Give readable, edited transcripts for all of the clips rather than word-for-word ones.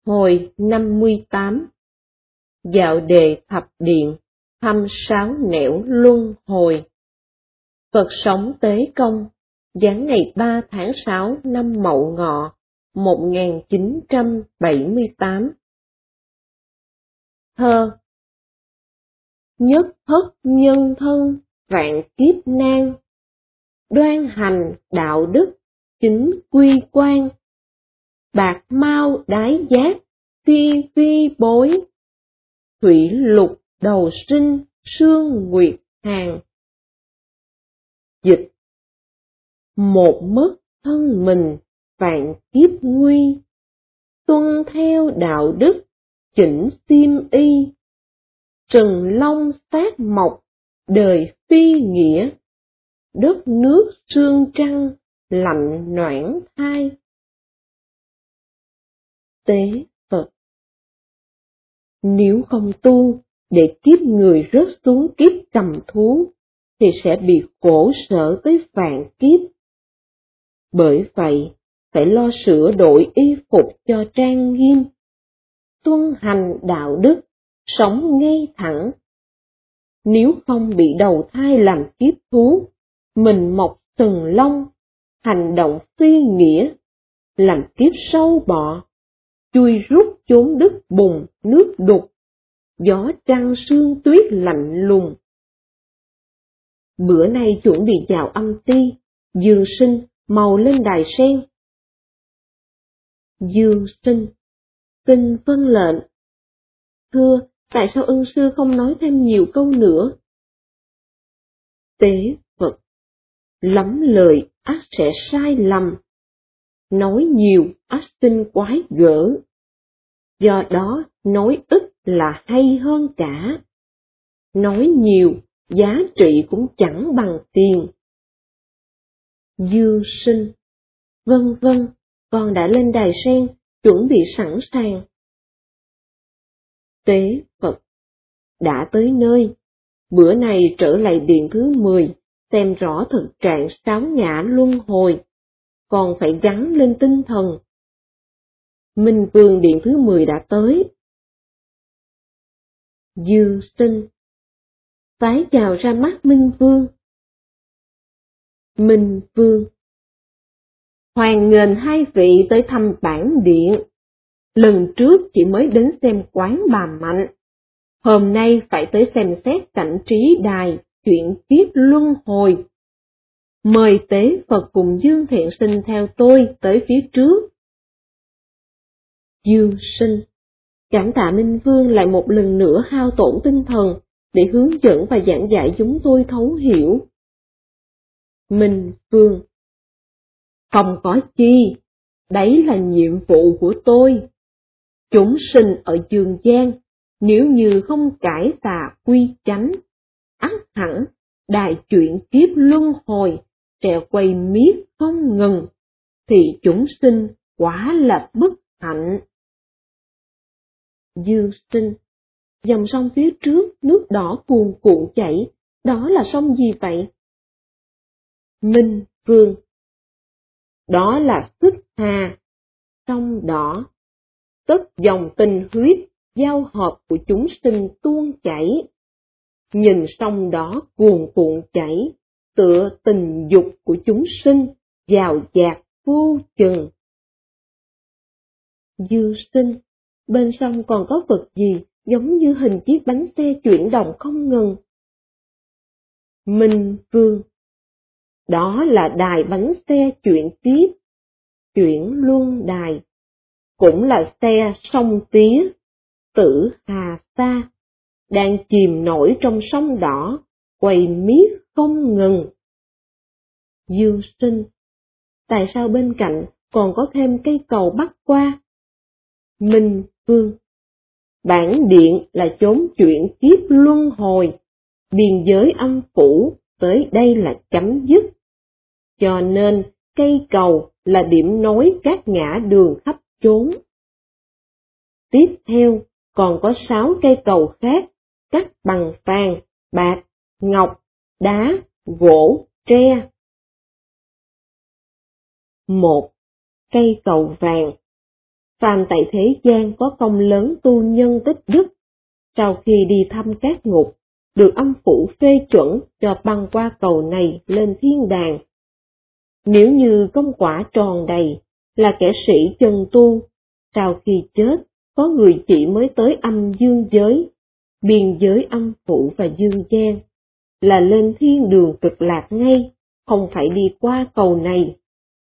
Hồi 58. Dạo đề thập điện, thăm sáu nẻo luân hồi. Phật sống Tế Công, giáng ngày 3 tháng 6 năm Mậu Ngọ, 1978. Thơ. Nhất thất nhân thân, vạn kiếp nan, đoan hành đạo đức, chính quy quan, bạc mau đái giác, phi vi bối, thủy lục đầu sinh, sương nguyệt hàng. Dịch. Một mất thân mình, vạn kiếp nguy, tuân theo đạo đức, chỉnh xiêm y, trần long sát mộc, đời phi nghĩa, đất nước sương trăng, lạnh noãn thai. Tế Phật. Nếu không tu, để kiếp người rớt xuống kiếp cầm thú, thì sẽ bị khổ sở tới vạn kiếp. Bởi vậy, phải lo sửa đổi y phục cho trang nghiêm, tuân hành đạo đức, sống ngay thẳng. Nếu không bị đầu thai làm kiếp thú, mình mọc sừng lông, hành động phi nghĩa, làm kiếp sâu bọ, chui rút chốn đất bùn nước đục, gió trăng sương tuyết lạnh lùng. Bữa nay chuẩn bị vào âm ti, Dương Sinh màu lên đài sen. Dương Sinh, xin vâng lệnh. Thưa, tại sao ân sư không nói thêm nhiều câu nữa? Tế Phật. Lắm lời ắt sẽ sai lầm, nói nhiều ắt sinh quái gở. Do đó nói ít là hay hơn cả. Nói nhiều, giá trị cũng chẳng bằng tiền. Dương Sinh. Vâng vâng, con đã lên đài sen, chuẩn bị sẵn sàng. Tế Phật. Đã tới nơi, bữa này trở lại điện thứ 10, xem rõ thực trạng sáu ngã luân hồi, còn phải gắn lên tinh thần. Minh Vương điện thứ 10 đã tới. Dương Sinh. Phái chào ra mắt Minh Vương. Minh Vương. Hoan nghênh hai vị tới thăm bản điện. Lần trước chỉ mới đến xem quán bà Mạnh. Hôm nay phải tới xem xét cảnh trí đài, chuyện kiếp luân hồi. Mời Tế Phật cùng Dương Thiện Sinh theo tôi tới phía trước. Dương Sinh. Cảm tạ Minh Vương lại một lần nữa hao tổn tinh thần để hướng dẫn và giảng dạy chúng tôi thấu hiểu. Minh Vương. Không có chi, đấy là nhiệm vụ của tôi. Chúng sinh ở dương gian, nếu như không cải tà quy chánh, ắt hẳn đại chuyện kiếp luân hồi sẽ quay miết không ngừng, thì chúng sinh quả là bất hạnh. Dương Sinh. Dòng sông phía trước nước đỏ cuồn cuộn chảy, đó là sông gì vậy? Minh Vương. Đó là Xích Hà, sông đỏ. Tất dòng tình huyết, giao hợp của chúng sinh tuôn chảy. Nhìn sông đỏ cuồn cuộn chảy, tựa tình dục của chúng sinh, dào dạt vô chừng. Dương Sinh. Bên sông còn có vật gì giống như hình chiếc bánh xe chuyển động không ngừng? Minh Vương. Đó là đài bánh xe chuyển kiếp, chuyển luân đài, cũng là xe sông tía, Tử Hà Sa, đang chìm nổi trong sông đỏ, quay miết không ngừng. Dương Sinh. Tại sao bên cạnh còn có thêm cây cầu bắc qua? Minh Vương. Bản điện là chốn chuyện kiếp luân hồi, biên giới âm phủ tới đây là chấm dứt. Cho nên cây cầu là điểm nối các ngã đường khắp chốn. Tiếp theo còn có 6 cây cầu khác, cắt bằng vàng, bạc, ngọc, đá, gỗ, tre. 1. Cây cầu vàng. phàm tại thế gian có công lớn tu nhân tích đức, sau khi đi thăm các ngục, được âm phủ phê chuẩn cho băng qua cầu này lên thiên đàng. Nếu như công quả tròn đầy, là kẻ sĩ chân tu, sau khi chết, có người chỉ mới tới âm dương giới, biên giới âm phủ và dương gian, là lên thiên đường cực lạc ngay, không phải đi qua cầu này.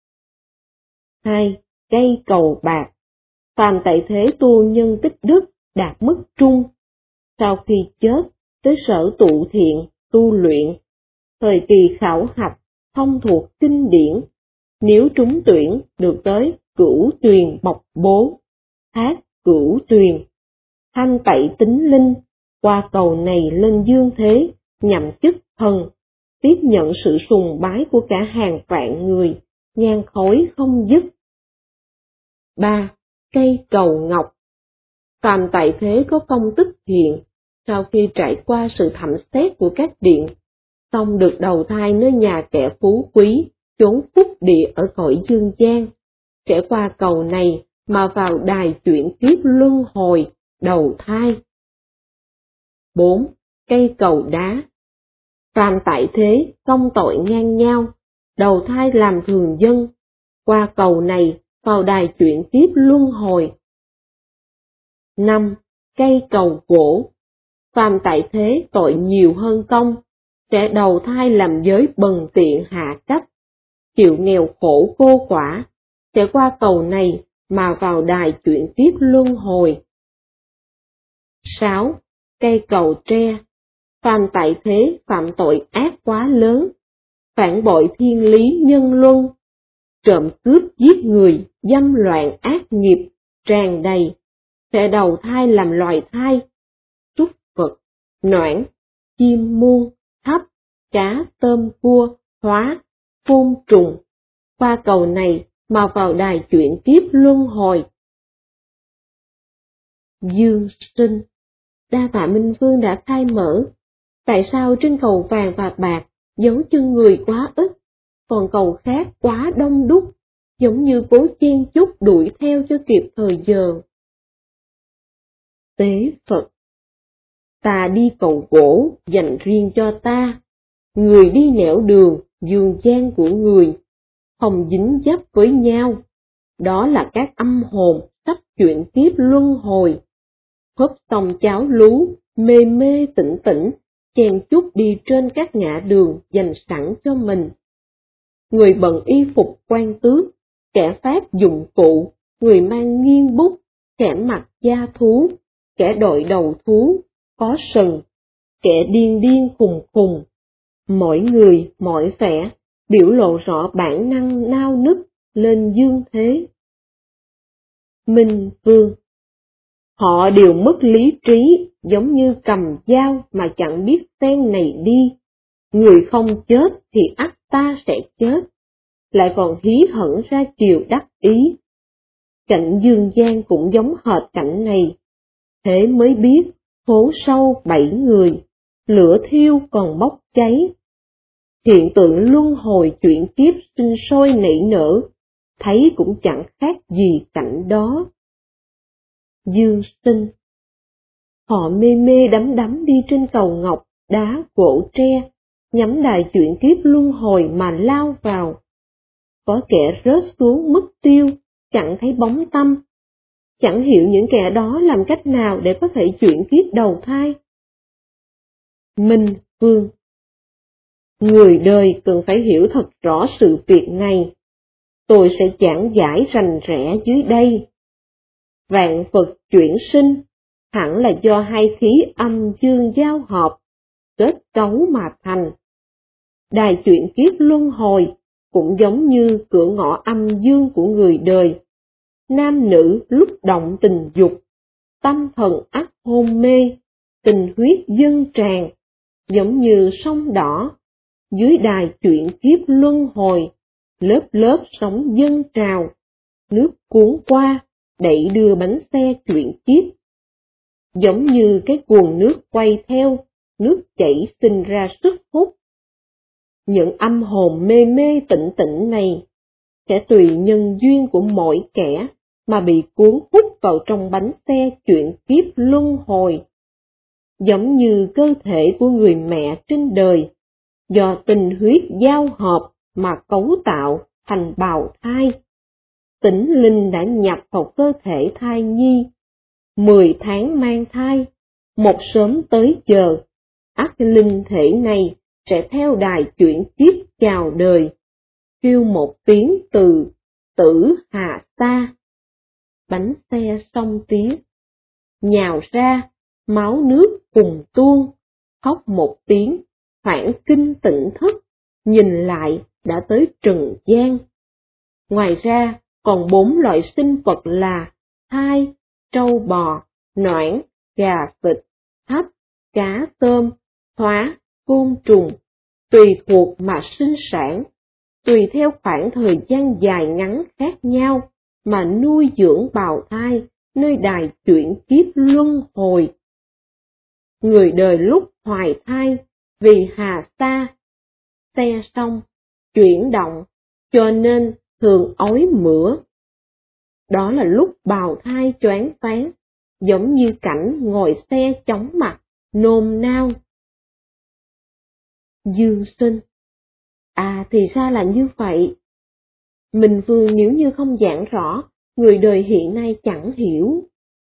2. Cây cầu bạc. Phàm tại thế tu nhân tích đức đạt mức trung, sau khi chết, tới sở tụ thiện, tu luyện, thời kỳ khảo hạch, thông thuộc kinh điển, nếu trúng tuyển được tới Cửu Tuyền Bộc Bố, thác Cửu Tuyền, thanh tẩy tính linh, qua cầu này lên dương thế, nhậm chức thần, tiếp nhận sự sùng bái của cả hàng vạn người, nhang khói không dứt. 3. Cây cầu ngọc. Phàm tại thế có công tích thiện, sau khi trải qua sự thẩm xét của các điện, xong được đầu thai nơi nhà kẻ phú quý, chốn phúc địa ở cõi dương gian, sẽ qua cầu này mà vào đài chuyển kiếp luân hồi, đầu thai. 4. Cây cầu đá. Phàm tại thế công tội ngang nhau, đầu thai làm thường dân, qua cầu này vào đài chuyển kiếp luân hồi. 5. Cây cầu gỗ. Phàm tại thế tội nhiều hơn công, sẽ đầu thai làm giới bần tiện hạ cấp, chịu nghèo khổ cô quả, sẽ qua cầu này mà vào đài chuyển tiếp luân hồi. 6. Cây cầu tre. Phàm tại thế phạm tội ác quá lớn, phản bội thiên lý nhân luân, trộm cướp giết người, dâm loạn ác nghiệp, tràn đầy, sẽ đầu thai làm loài thai, súc vật, noãn, chim muôn, thấp, cá, tôm, cua, hóa, côn trùng, qua cầu này mà vào đài chuyển kiếp luân hồi. Dương sinh. Đa tạ Minh Vương đã khai mở. Tại sao trên cầu vàng và bạc dấu chân người quá ít, còn cầu khác quá đông đúc, giống như cố chen chúc đuổi theo cho kịp thời giờ? Tế Phật. Ta đi cầu gỗ dành riêng cho ta, người đi nẻo đường dương gian của người, không dính dấp với nhau, đó là các âm hồn sắp chuyển kiếp luân hồi. Hớp xong cháo lú, mê mê tỉnh tỉnh, chen chúc đi trên các ngã đường dành sẵn cho mình. Người bận y phục quan tước, kẻ phát dụng cụ, người mang nghiêng bút, kẻ mặc da thú, kẻ đội đầu thú, có sừng, kẻ điên điên khùng khùng. Mỗi người, mỗi vẻ, biểu lộ rõ bản năng nao nức lên dương thế. Minh Vương. Họ đều mất lý trí, giống như cầm dao mà chẳng biết sen này đi. Người không chết thì ắt ta sẽ chết, lại còn hí hửng ra chiều đắc ý. Cảnh dương gian cũng giống hệt cảnh này, thế mới biết hố sâu 7 người, lửa thiêu còn bốc cháy. Hiện tượng luân hồi chuyển kiếp sinh sôi nảy nở, thấy cũng chẳng khác gì cảnh đó. Dương sinh. Họ mê mê đắm đắm đi trên cầu ngọc, đá, gỗ tre, nhắm đài chuyển kiếp luân hồi mà lao vào. Có kẻ rớt xuống mất tiêu, chẳng thấy bóng tăm, chẳng hiểu những kẻ đó làm cách nào để có thể chuyển kiếp đầu thai. Minh Vương. Người đời cần phải hiểu thật rõ sự việc này. Tôi sẽ giảng giải rành rẽ dưới đây. Vạn vật chuyển sinh, hẳn là do hai khí âm dương giao hợp, kết cấu mà thành. Đài chuyển kiếp luân hồi cũng giống như cửa ngõ âm dương của người đời. Nam nữ lúc động tình dục, tâm thần ắt hôn mê, tình huyết dâng tràn, giống như sông đỏ. Dưới đài chuyển kiếp luân hồi, lớp lớp sóng dâng trào, nước cuốn qua, đẩy đưa bánh xe chuyển kiếp. Giống như cái guồng nước quay theo, nước chảy sinh ra sức hút. Những âm hồn mê mê tỉnh tỉnh này, sẽ tùy nhân duyên của mỗi kẻ mà bị cuốn hút vào trong bánh xe chuyển kiếp luân hồi. Giống như cơ thể của người mẹ trên đời, do tình huyết giao hợp mà cấu tạo thành bào thai. Tỉnh linh đã nhập vào cơ thể thai nhi, 10 tháng mang thai, một sớm tới giờ, ắt linh thể này sẽ theo đài chuyển kiếp chào đời, kêu một tiếng từ tử hà sa. Bánh xe xong tiếng, nhào ra, máu nước cùng tuôn, khóc một tiếng, hoảng kinh tỉnh thức, nhìn lại đã tới trần gian. Ngoài ra, còn 4 loại sinh vật là thai, trâu bò, noãn, gà vịt, hấp, cá tôm, hóa, côn trùng, tùy thuộc mà sinh sản, tùy theo khoảng thời gian dài ngắn khác nhau mà nuôi dưỡng bào thai nơi đài chuyển kiếp luân hồi. Người đời lúc hoài thai vì hà sa, xe xong, chuyển động, cho nên thường ói mửa. Đó là lúc bào thai choáng váng, giống như cảnh ngồi xe chóng mặt, nôn nao. Dương sinh. Thì ra là như vậy. Mình Vương nếu như không giảng rõ, người đời hiện nay chẳng hiểu.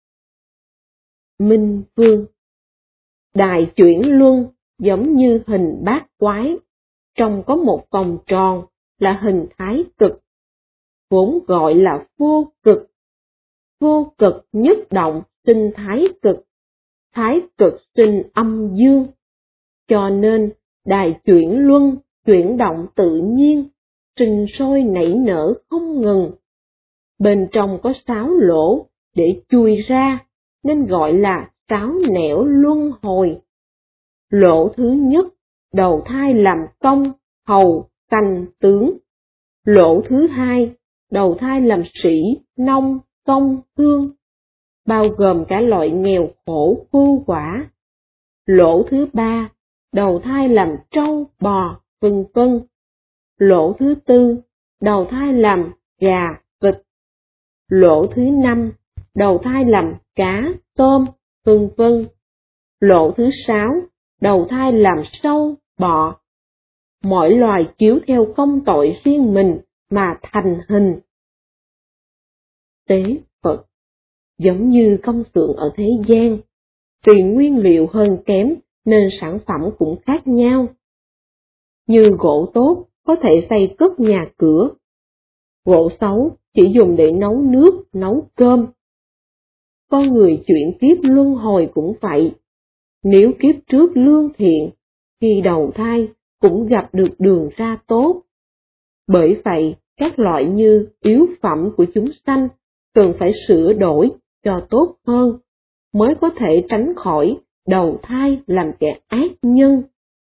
Minh Vương. Đài chuyển luân giống như hình bát quái, trong có một vòng tròn là hình thái cực, vốn gọi là vô cực. Vô cực nhất động sinh thái cực sinh âm dương, cho nên đài chuyển luân chuyển động tự nhiên, sinh sôi nảy nở không ngừng. Bên trong có 6 lỗ để chui ra, nên gọi là 6 nẻo luân hồi. Lỗ thứ nhất, đầu thai làm công, hầu, canh, tướng. Lỗ thứ hai, đầu thai làm sĩ, nông, công, thương, bao gồm cả loại nghèo khổ cô quả. Lỗ thứ ba, đầu thai làm trâu, bò, vân vân. Lỗ thứ tư, đầu thai làm gà, vịt. Lỗ thứ năm, đầu thai làm cá, tôm, vân vân. Lỗ thứ sáu, đầu thai làm sâu, bọ. Mỗi loài chiếu theo công tội riêng mình mà thành hình. Tế Phật, giống như công xưởng ở thế gian, vì nguyên liệu hơn kém nên sản phẩm cũng khác nhau. Như gỗ tốt có thể xây cất nhà cửa, gỗ xấu chỉ dùng để nấu nước, nấu cơm. Con người chuyển kiếp luân hồi cũng vậy. Nếu kiếp trước lương thiện, khi đầu thai cũng gặp được đường ra tốt. Bởi vậy, các loại như yếu phẩm của chúng sanh cần phải sửa đổi cho tốt hơn, mới có thể tránh khỏi đầu thai làm kẻ ác nhân.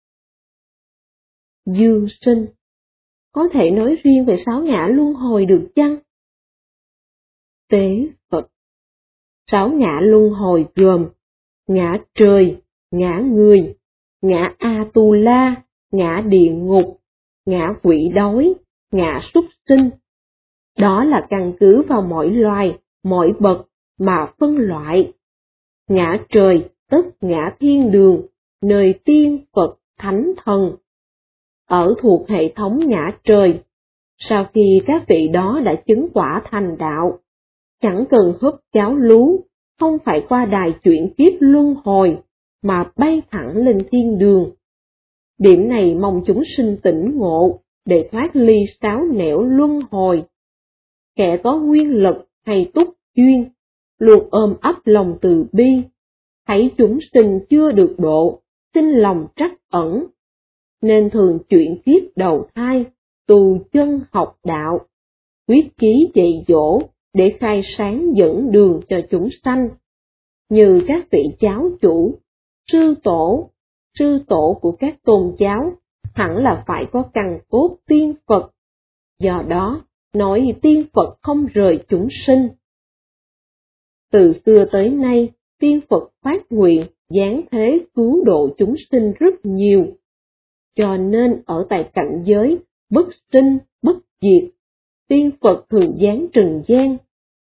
Dương sinh, có thể nói riêng về 6 ngã luân hồi được chăng? Tế Phật, 6 ngã luân hồi gồm ngã trời, ngã người, ngã Atula, ngã địa ngục, ngã quỷ đói, ngã súc sinh. Đó là căn cứ vào mỗi loài, mỗi bậc mà phân loại. Ngã trời tức ngã thiên đường, nơi tiên Phật thánh thần. Ở thuộc hệ thống ngã trời, sau khi các vị đó đã chứng quả thành đạo, chẳng cần húp cháo lú, không phải qua đài chuyển kiếp luân hồi, mà bay thẳng lên thiên đường. Điểm này mong chúng sinh tỉnh ngộ, để thoát ly 6 nẻo luân hồi. Kẻ có nguyên lực hay túc duyên, luôn ôm ấp lòng từ bi, thấy chúng sinh chưa được độ, xin lòng trắc ẩn, nên thường chuyển kiếp đầu thai, tu chân học đạo, quyết chí dạy dỗ để khai sáng dẫn đường cho chúng sanh. Như các vị giáo chủ, sư tổ của các tôn giáo, hẳn là phải có căn cốt tiên Phật. Do đó, nói tiên Phật không rời chúng sinh. Từ xưa tới nay, tiên Phật phát nguyện giáng thế cứu độ chúng sinh rất nhiều. Cho nên ở tại cảnh giới bất sinh, bất diệt, tiên Phật thường giáng trần gian,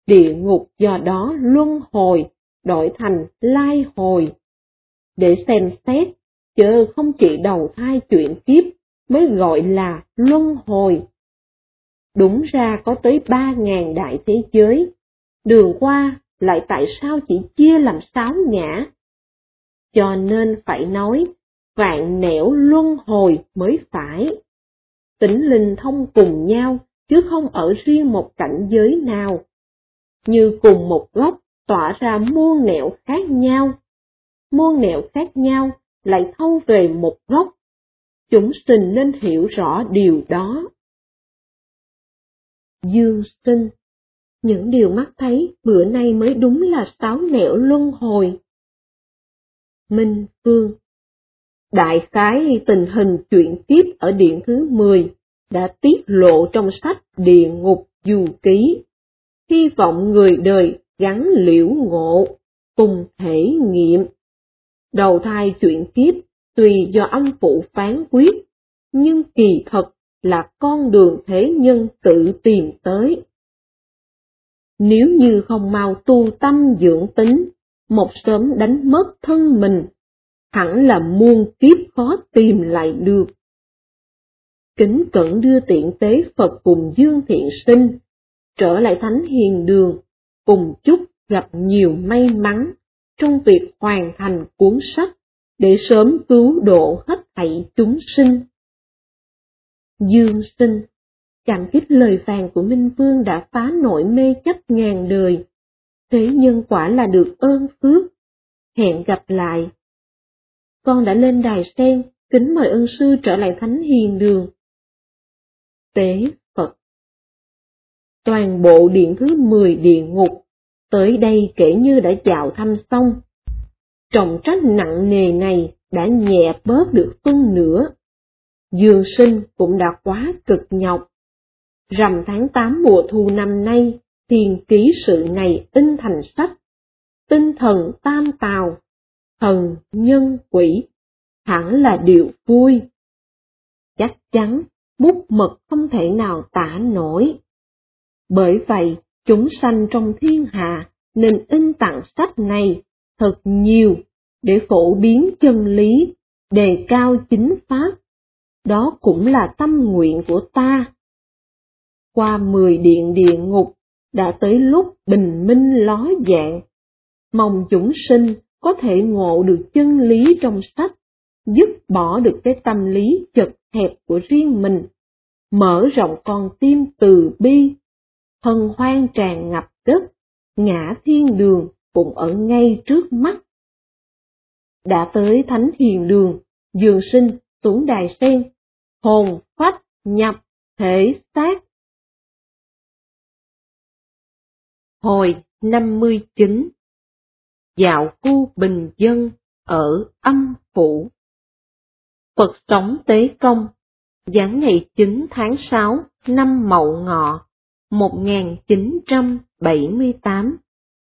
địa ngục do đó luân hồi, đổi thành lai hồi. Để xem xét, chớ không chỉ đầu thai chuyển kiếp mới gọi là luân hồi. Đúng ra có tới 3.000 đại thế giới, đường qua lại tại sao chỉ chia làm 6 ngã? Cho nên phải nói, vạn nẻo luân hồi mới phải. Tính linh thông cùng nhau, chứ không ở riêng một cảnh giới nào. Như cùng một gốc tỏa ra muôn nẻo khác nhau. Muôn nẻo khác nhau lại thâu về một gốc. Chúng sinh nên hiểu rõ điều đó. Dương sinh, những điều mắt thấy bữa nay mới đúng là 6 nẻo luân hồi. Minh Phương, đại khái tình hình chuyển tiếp ở điện thứ 10 đã tiết lộ trong sách Địa Ngục Du Ký. Hy vọng người đời gắn liễu ngộ, cùng thể nghiệm. Đầu thai chuyển kiếp tùy do âm phụ phán quyết, nhưng kỳ thật là con đường thế nhân tự tìm tới. Nếu như không mau tu tâm dưỡng tính, một sớm đánh mất thân mình, hẳn là muôn kiếp khó tìm lại được. Kính cẩn đưa tiện tế Phật cùng Dương Thiện Sinh, trở lại Thánh Hiền Đường, cùng chúc gặp nhiều may mắn trong việc hoàn thành cuốn sách, để sớm cứu độ hết thảy chúng sinh. Dương sinh, cảm kích lời vàng của Minh Vương đã phá nỗi mê chấp ngàn đời. Thế nhân quả là được ơn phước. Hẹn gặp lại. Con đã lên đài sen, kính mời ân sư trở lại Thánh Hiền Đường. Tế Phật. Toàn bộ điện thứ 10 địa ngục, tới đây kể như đã dạo thăm xong. Trọng trách nặng nề này đã nhẹ bớt được phân nửa. Dương sinh cũng đã quá cực nhọc. Rằm tháng 8 mùa thu năm nay, tiền ký sự này in thành sách. Tinh thần tam tào, thần, nhân, quỷ, hẳn là điều vui. Chắc chắn, bút mực không thể nào tả nổi. Bởi vậy, chúng sanh trong thiên hạ nên in tặng sách này thật nhiều, để phổ biến chân lý, đề cao chính pháp. Đó cũng là tâm nguyện của ta. Qua 10 điện địa ngục, đã tới lúc bình minh ló dạng. Mong chúng sinh có thể ngộ được chân lý trong sách, dứt bỏ được cái tâm lý chật hẹp của riêng mình, mở rộng con tim từ bi. Hân hoan tràn ngập đất, ngã thiên đường cũng ở ngay trước mắt. Đã tới Thánh Hiền Đường, Dương sinh xuống đài sen, hồn phách nhập thể xác. Hồi 59. Dạo khu bình dân ở âm phủ. Phật sống Tế Công, giáng ngày 9 tháng 6 năm Mậu Ngọ 1978.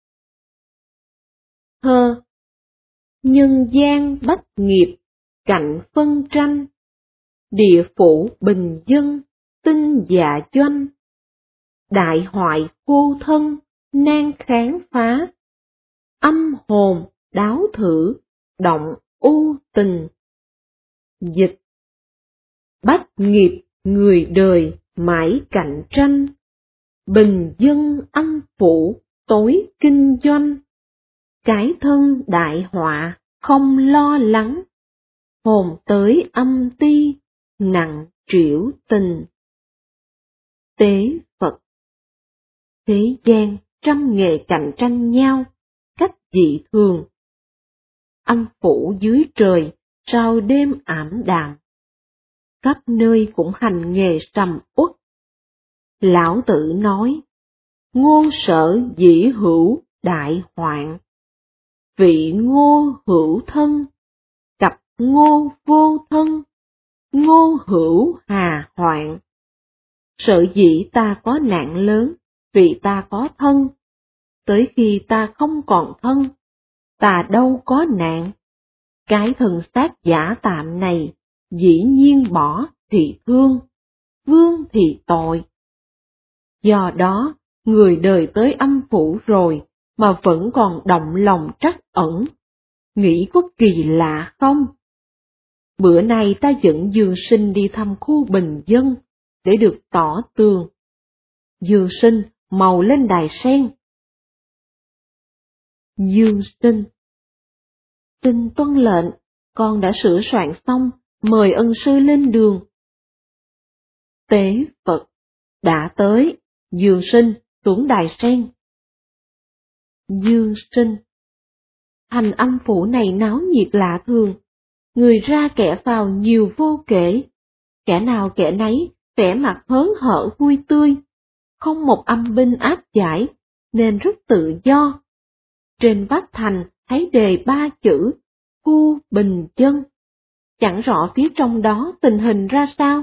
Thơ. Nhân gian bách nghiệp, cạnh phân tranh, địa phủ bình dân, tinh dạ doanh. Đại hoại vô thân, nan kháng phá, âm hồn đáo thử, động u tình. Dịch. Bách nghiệp người đời mãi cạnh tranh, bình dân âm phủ tối kinh doanh. Cái thân đại họa không lo lắng, hồn tới âm ti nặng trĩu tình. Tế Phật. Thế gian trăm nghề cạnh tranh nhau, cách dị thường. Âm phủ dưới trời, sao đêm ảm đạm. Khắp nơi cũng hành nghề sầm uất. Lão Tử nói, ngô sở dĩ hữu đại hoạn. Vị ngô hữu thân, cặp ngô vô thân, ngô hữu hà hoạn. Sở dĩ ta có nạn lớn, vì ta có thân. Tới khi ta không còn thân, ta đâu có nạn. Cái thân xác giả tạm này, dĩ nhiên bỏ thì thương, vương thì tội. Do đó, người đời tới âm phủ rồi mà vẫn còn động lòng trắc ẩn, nghĩ có kỳ lạ không? Bữa nay ta dẫn Dương Sinh đi thăm khu bình dân, để được tỏ tường. Dương Sinh mau lên đài sen. Dương Sinh: Xin tuân lệnh, con đã sửa soạn xong, mời ân sư lên đường. Tế Phật: Đã tới, Dương Sinh xuống đài sen. Dương Sinh: Thành âm phủ này náo nhiệt lạ thường, người ra kẻ vào nhiều vô kể, kẻ nào kẻ nấy vẻ mặt hớn hở vui tươi, không một âm binh áp giải, nên rất tự do. Trên vách thành thấy đề 3 chữ khu bình dân, chẳng rõ phía trong đó tình hình ra sao.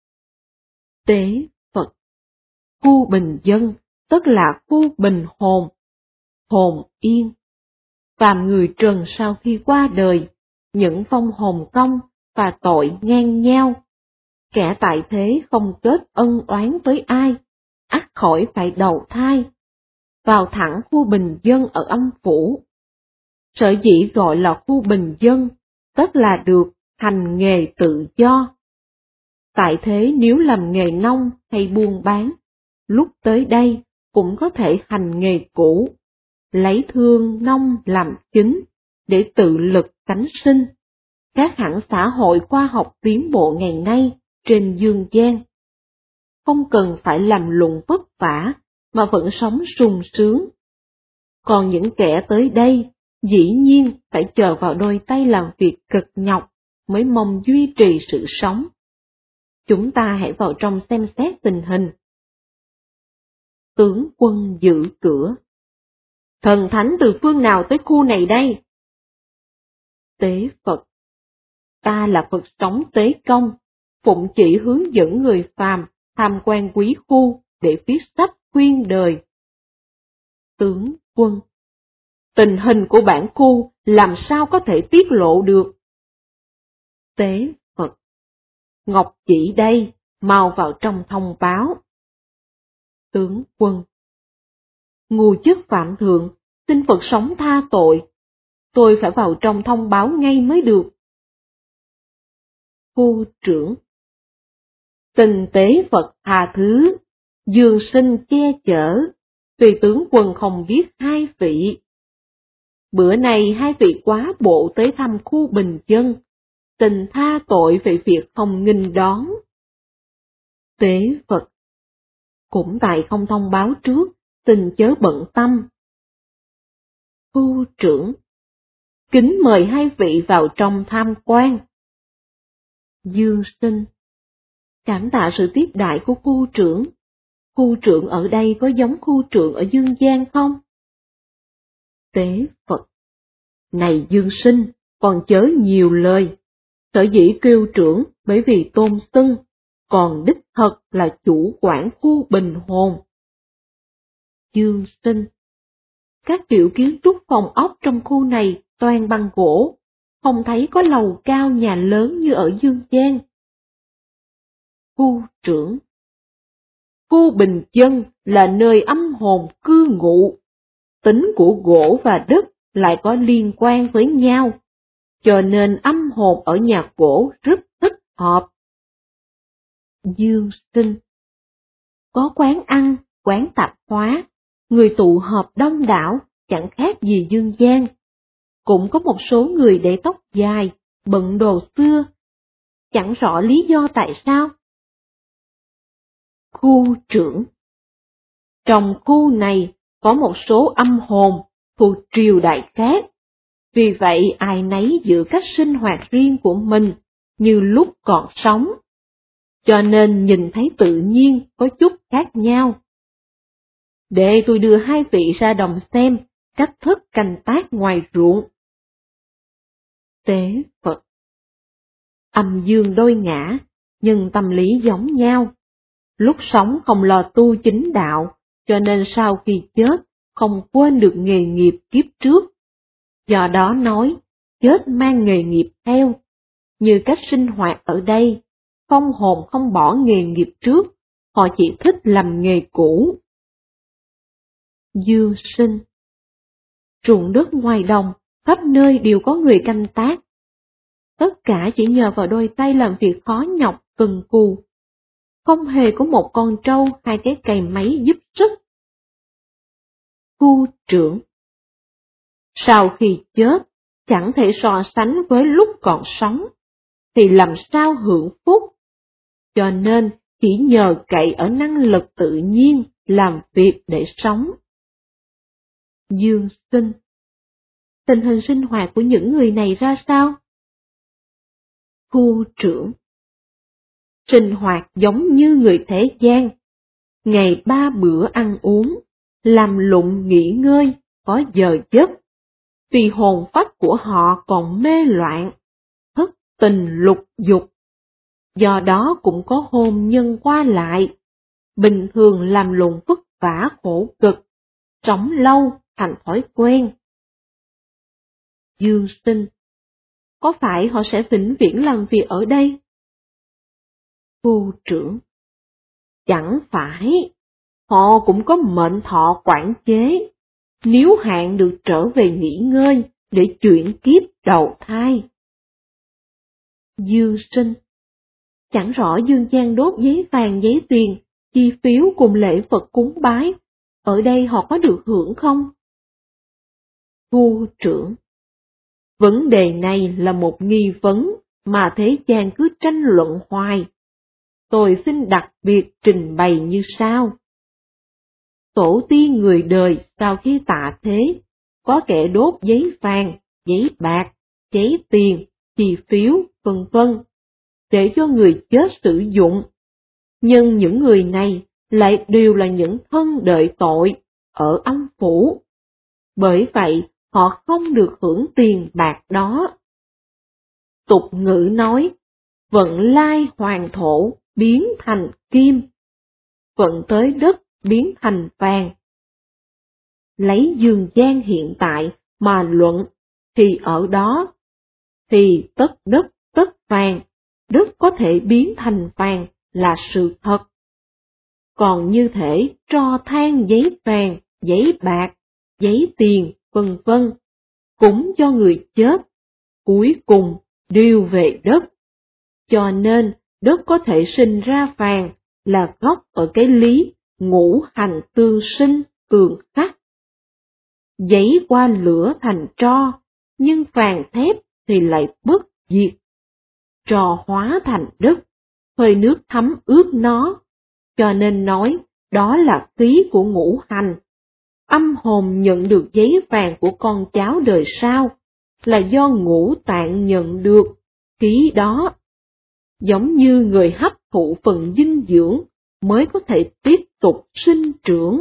Tế Phật: Khu bình dân tức là khu bình hồn, hồn yên. Phàm người trần sau khi qua đời, những vong hồn công và tội ngang nhau. Kẻ tại thế không kết ân oán với ai, ắt khỏi phải đầu thai. Vào thẳng khu bình dân ở âm phủ. Sở dĩ gọi là khu bình dân, tức là được hành nghề tự do. Tại thế nếu làm nghề nông hay buôn bán, lúc tới đây cũng có thể hành nghề cũ, lấy thương nông làm chính, để tự lực cánh sinh. Khác hẳn xã hội khoa học tiến bộ ngày nay trên dương gian. Không cần phải làm lụng vất vả, mà vẫn sống sung sướng. Còn những kẻ tới đây, dĩ nhiên phải chờ vào đôi tay làm việc cực nhọc, mới mong duy trì sự sống. Chúng ta hãy vào trong xem xét tình hình. Tướng quân giữ cửa: Thần thánh từ phương nào tới khu này đây? Tế Phật: Ta là Phật sống Tế Công, phụng chỉ hướng dẫn người phàm tham quan quý khu để viết sách khuyên đời. Tướng quân: Tình hình của bản khu làm sao có thể tiết lộ được? Tế Phật: Ngọc chỉ đây, mau vào trong thông báo. Tướng quân: Ngu chức phạm thượng, xin Phật sống tha tội. Tôi phải vào trong thông báo ngay mới được. Khu trưởng: Tình tế Phật tha thứ, Dương Sinh che chở, vì tướng quân không biết hai vị. Bữa này hai vị quá bộ tới thăm khu bình dân, tình tha tội về việc không nghênh đón. Tế Phật: Cũng tại không thông báo trước, tình chớ bận tâm. Khu trưởng: Kính mời hai vị vào trong tham quan. Dương Sinh: Cảm tạ sự tiếp đãi của khu trưởng. Khu trưởng ở đây có giống khu trưởng ở dương gian không? Tế Phật: Này Dương Sinh, còn chớ nhiều lời. Sở dĩ kêu trưởng bởi vì tôn xưng, còn đích thật là chủ quản khu bình hồn. Dương Sinh: Các kiểu kiến trúc phòng ốc trong khu này toàn bằng gỗ, không thấy có lầu cao nhà lớn như ở dương gian. Khu trưởng: Khu bình dân là nơi âm hồn cư ngụ, tính của gỗ và đất lại có liên quan với nhau, cho nên âm hồn ở nhà gỗ rất thích hợp. Dương Sinh: Có quán ăn, quán tạp hóa, người tụ họp đông đảo, chẳng khác gì dương gian. Cũng có một số người để tóc dài, bận đồ xưa, chẳng rõ lý do tại sao. Khu trưởng: Trong khu này có một số âm hồn thuộc triều đại khác, vì vậy ai nấy giữ cách sinh hoạt riêng của mình như lúc còn sống, cho nên nhìn thấy tự nhiên có chút khác nhau. Để tôi đưa hai vị ra đồng xem cách thức canh tác ngoài ruộng. Tế Phật: Âm dương đôi ngã, nhưng tâm lý giống nhau. Lúc sống không lo tu chính đạo, cho nên sau khi chết không quên được nghề nghiệp kiếp trước. Do đó nói, chết mang nghề nghiệp theo. Như cách sinh hoạt ở đây, phong hồn không bỏ nghề nghiệp trước, họ chỉ thích làm nghề cũ. Dương Sinh. Ruộng đất ngoài đồng, khắp nơi đều có người canh tác. Tất cả chỉ nhờ vào đôi tay làm việc khó nhọc, cần cù. Không hề có một con trâu hay cái cày máy giúp sức. Khu trưởng. Sau khi chết, chẳng thể so sánh với lúc còn sống, thì làm sao hưởng phúc. Cho nên chỉ nhờ cậy ở năng lực tự nhiên làm việc để sống. Dương Sinh. Tình hình sinh hoạt của những người này ra sao? Khu trưởng. Sinh hoạt giống như người thế gian, ngày 3 bữa ăn uống, làm lụng nghỉ ngơi, có giờ giấc, vì hồn phách của họ còn mê loạn, thất tình lục dục. Do đó cũng có hôn nhân qua lại, bình thường làm lụng vất vả khổ cực, sống lâu thành thói quen. Dương Sinh. Có phải họ sẽ vĩnh viễn làm việc ở đây? Khu trưởng. Chẳng phải, họ cũng có mệnh thọ quản chế, nếu hạn được trở về nghỉ ngơi để chuyển kiếp đầu thai. Dương Sinh. Chẳng rõ dương gian đốt giấy vàng giấy tiền, chi phiếu cùng lễ vật cúng bái, ở đây họ có được hưởng không? Khu trưởng. Vấn đề này là một nghi vấn mà thế gian cứ tranh luận hoài. Tôi xin đặc biệt trình bày như sau. Tổ tiên người đời sau khi tạ thế, có kẻ đốt giấy vàng, giấy bạc, giấy tiền, chi phiếu, vân vân, để cho người chết sử dụng. Nhưng những người này lại đều là những thân đợi tội ở âm phủ. Bởi vậy, họ không được hưởng tiền bạc đó. Tục ngữ nói, vận lai hoàng thổ biến thành kim, vận tới đất biến thành vàng. Lấy dương gian hiện tại mà luận, thì ở đó, thì tất đất tất vàng, đất có thể biến thành vàng là sự thật. Còn như thể tro than giấy vàng, giấy bạc, giấy tiền, vân vân, cúng cho người chết, cuối cùng đều về đất. Cho nên đất có thể sinh ra vàng là gốc ở cái lý ngũ hành tương sinh cường khắc. Giấy qua lửa thành tro, nhưng vàng thép thì lại bất diệt. Tro hóa thành đất, hơi nước thấm ướt nó, cho nên nói đó là khí của ngũ hành. Âm hồn nhận được giấy vàng của con cháu đời sau, là do ngũ tạng nhận được khí đó. Giống như người hấp thụ phần dinh dưỡng mới có thể tiếp tục sinh trưởng.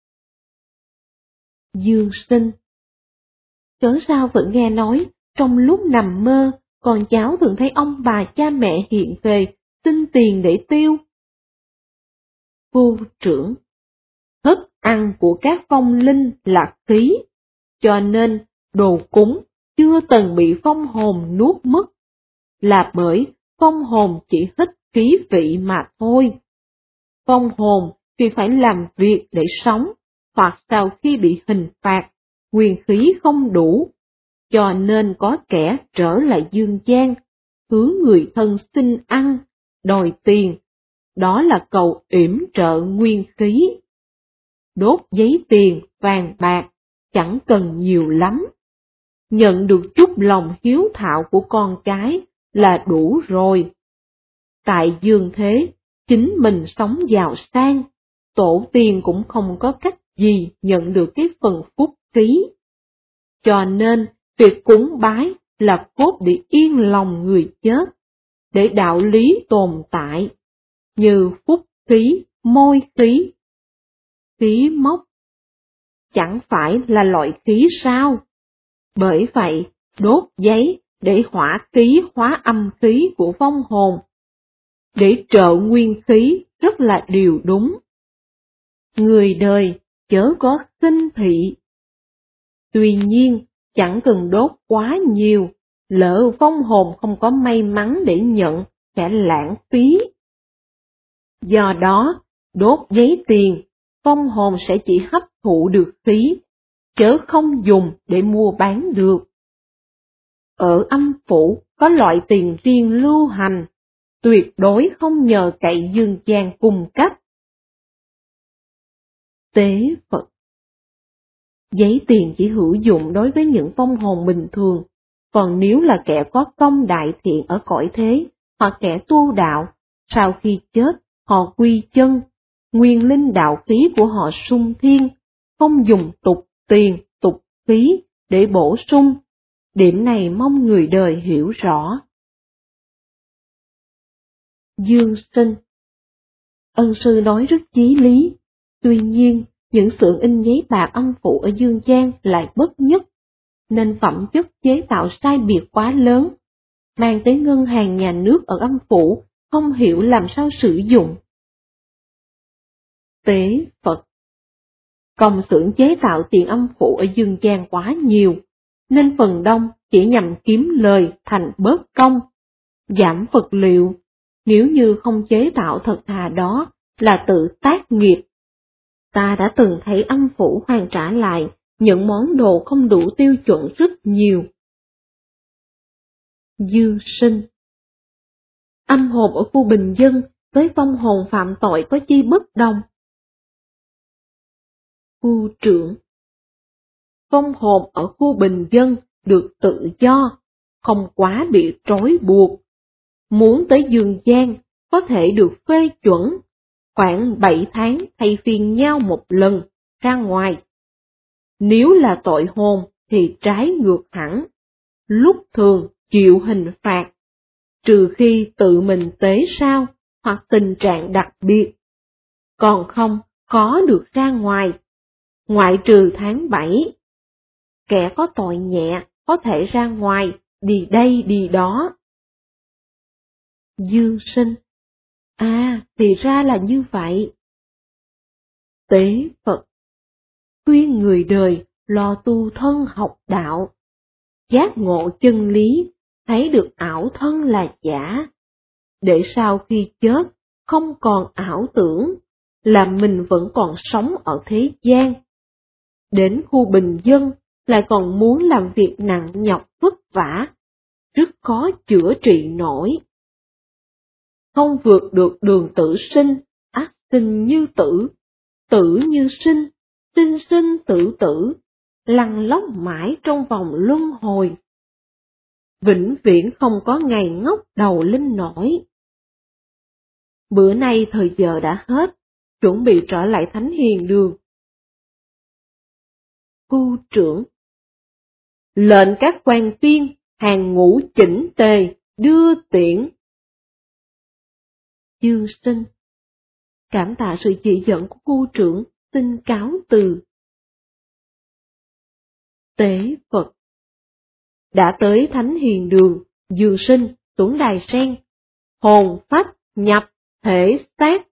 Dương Sinh. Cớ sao vẫn nghe nói, trong lúc nằm mơ, con cháu thường thấy ông bà cha mẹ hiện về, xin tiền để tiêu. Khu trưởng. Thức ăn của các phong linh là khí, cho nên đồ cúng chưa từng bị phong hồn nuốt mất, là bởi phong hồn chỉ hít khí vị mà thôi. Phong hồn thì phải làm việc để sống, hoặc sau khi bị hình phạt, nguyên khí không đủ, cho nên có kẻ trở lại dương gian, hướng người thân xin ăn, đòi tiền, đó là cầu yểm trợ nguyên khí. Đốt giấy tiền, vàng bạc, chẳng cần nhiều lắm. Nhận được chút lòng hiếu thảo của con cái là đủ rồi. Tại dương thế, chính mình sống giàu sang, tổ tiên cũng không có cách gì nhận được cái phần phúc khí. Cho nên, việc cúng bái là cốt để yên lòng người chết, để đạo lý tồn tại, như phúc khí, môi khí. Khí mốc chẳng phải là loại khí sao? Bởi vậy, đốt giấy để hỏa khí hóa âm khí của vong hồn, để trợ nguyên khí rất là điều đúng. Người đời chớ có khinh thị. Tuy nhiên, chẳng cần đốt quá nhiều, lỡ vong hồn không có may mắn để nhận, sẽ lãng phí. Do đó, đốt giấy tiền, phong hồn sẽ chỉ hấp thụ được khí, chớ không dùng để mua bán được. Ở âm phủ có loại tiền riêng lưu hành, tuyệt đối không nhờ cậy dương gian cung cấp. Tế Phật. Giấy tiền chỉ hữu dụng đối với những vong hồn bình thường, còn nếu là kẻ có công đại thiện ở cõi thế, hoặc kẻ tu đạo, sau khi chết, họ quy chân, nguyên linh đạo khí của họ sung thiên, không dùng tục tiền, tục khí để bổ sung. Điểm này mong người đời hiểu rõ. Dương sinh. Ân sư nói rất chí lý, tuy nhiên, những xưởng in giấy bạc âm phủ ở dương gian lại bất nhất, nên phẩm chất chế tạo sai biệt quá lớn, mang tới ngân hàng nhà nước ở âm phủ, không hiểu làm sao sử dụng. Tế Phật. Công xưởng chế tạo tiền âm phủ ở dương gian quá nhiều, nên phần đông chỉ nhằm kiếm lời thành bớt công, giảm vật liệu, nếu như không chế tạo thật thà đó là tự tác nghiệp. Ta đã từng thấy âm phủ hoàn trả lại những món đồ không đủ tiêu chuẩn rất nhiều. Dư sinh. Âm hồn ở khu bình dân với vong hồn phạm tội có chi bất đồng? Khu trưởng. Vong hồn ở khu bình dân được tự do, không quá bị trói buộc. Muốn tới dương gian, có thể được phê chuẩn, khoảng 7 tháng thay phiên nhau một lần, ra ngoài. Nếu là tội hồn thì trái ngược hẳn, lúc thường chịu hình phạt, trừ khi tự mình tế sao hoặc tình trạng đặc biệt. Còn không, khó được ra ngoài, ngoại trừ tháng 7. Kẻ có tội nhẹ có thể ra ngoài, đi đây đi đó. Dương sinh. Thì ra là như vậy. Tế Phật. Khuyên người đời lo tu thân học đạo, giác ngộ chân lý, thấy được ảo thân là giả, để sau khi chết không còn ảo tưởng, là mình vẫn còn sống ở thế gian. Đến khu bình dân lại còn muốn làm việc nặng nhọc vất vả, rất khó chữa trị nổi. Không vượt được đường tử sinh, ác sinh như tử, tử như sinh, sinh sinh tử tử, lăn lóc mãi trong vòng luân hồi. Vĩnh viễn không có ngày ngóc đầu lên nổi. Bữa nay thời giờ đã hết, chuẩn bị trở lại Thánh Hiền Đường. Khu trưởng. Lệnh các quan viên, hàng ngũ chỉnh tề, đưa tiễn. Dương sinh. Cảm tạ sự chỉ dẫn của khu trưởng, xin cáo từ. Tế Phật. Đã tới Thánh Hiền Đường, Dương sinh, Tuấn Đài Sen, hồn phách nhập thể xác